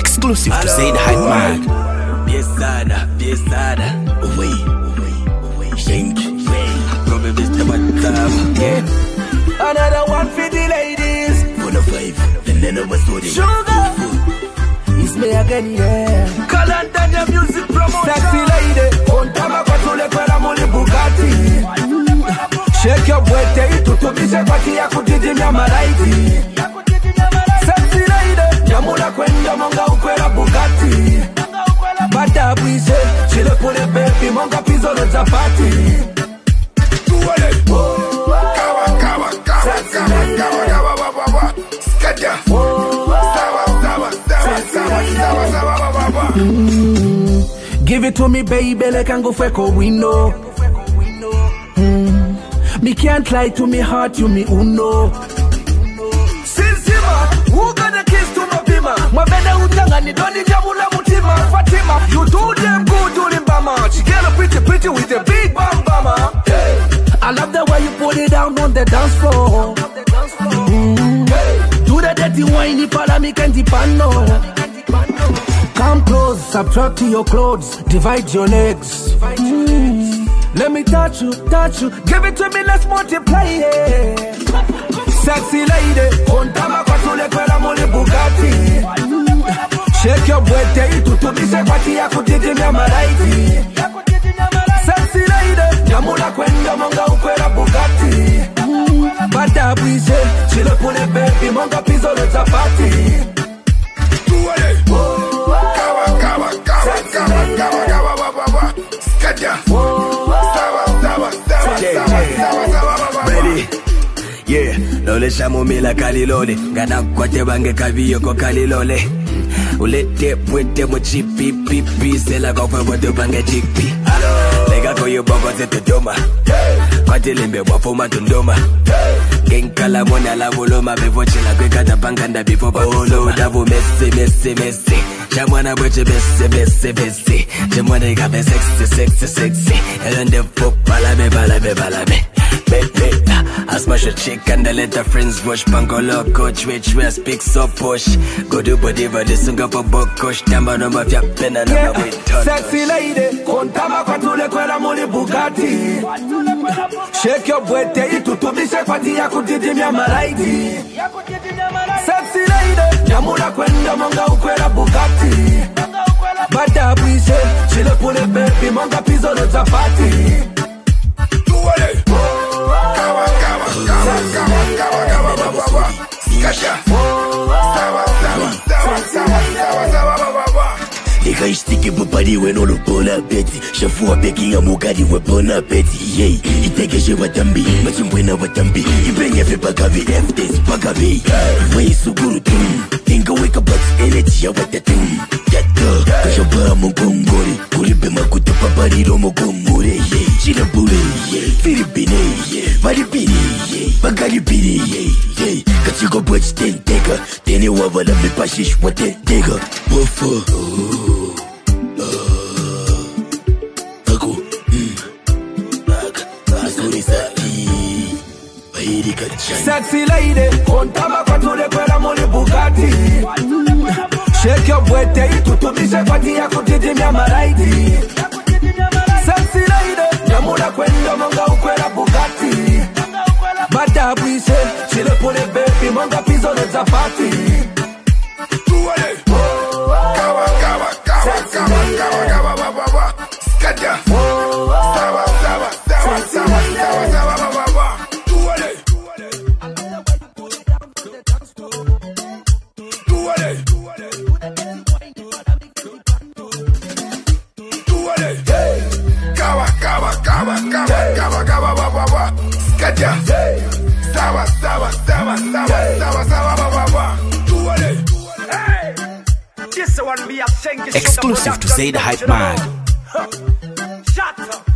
Exclusive to Zaid Hype Man. Piesada. Wait. Shank. Probably Mr. Matab. Yeah. Another one for the ladies. For the 5. And then I was doing Sugar. It's me again, yeah. Kalanda music promotion. Sexy lady. Contama kwa tule kwela muli Bugatti. Shake your bwete. Tutubishe kwa kia kutijimia malaiti. Sexy lady. Nyamula kwenda monga ukwela Bugatti. Bada bwise. Chile pule baby monga pizolo zapati. Give it to me, baby, like I go for a window. Me can't lie to me heart, you me uno. Sinsima, who got the kiss to my bima? My beda utanga ni doni jamula mutima. Fatima, you do them good, do them bama. She get a pretty with a big bam bama. I love the way you put it down on the dance floor. Do the dirty whiny para me can't dipano. Come close, subtract your clothes, divide your legs. Let me touch you, give it to me, let's multiply it. Sexy lady, contama kwa tule kwela muli Bugatti. Shake your bwete, tutubishe kwa kia kutijimia malaiti. Sexy lady, nyamula kwenda monga ukwela Bugatti. Bada bwise, chile pule baby monga pizolo zapati. Ready? Yeah, lole shamumila kalilole. Ngana kwate bange kaviyo ko kalilole. Ulete pwete mo chipi pipi. Sela kofa wate bange chipi. Lega koyo bongo zete doma. Kwate limbe wafuma tundoma. Genkala mwana la voloma. Bevoche la kwe kata panganda before babolo. Davo messe. Chamwana boche besse. Chamwana gabe sexy. And the pop balabe. I smash a chick and I let her friends rush. Pangolo coach, which we speak so push. Go do whatever, this song up a book, coach. Tamba number of your pen and number with ton. Sexy lady, contama kwa tule kwela muli Bugatti. Shake your bwete, tutubishe kwa tia kutijimia malaiti. Sexy lady, nyamula kwenda monga ukwela Bugatti. Bada bwise, chile pule baby monga pizolo zapati. Ikaishtiki bupariwe nolopola beti. Shafua beki ya mugari wepona beti. Yey, itegeshe watambi, machimbwena watambi. Ibenye vipagavi, evidence pagavi. Way suguru tum, inga wake up energy ya watatum. Yato, kashaba mungongori. Kuribe makuta papariro mungongore. Chirabure, Filipine, Maripini, Bagaripini. Kachigo bwech tentega. Tene wavala mipashish watentega. Wafa. Sexy lady, contama kwa tule kwela muli Bugatti. Shake your bwete, tutubishe kwa tia kutijimia malaiti. Sexy lady, nyamula kwenda monga ukwela Bugatti. Bada bwise, chile pule baby monga pizolo zapati. Exclusive to Zaid Hype Man. Shut up.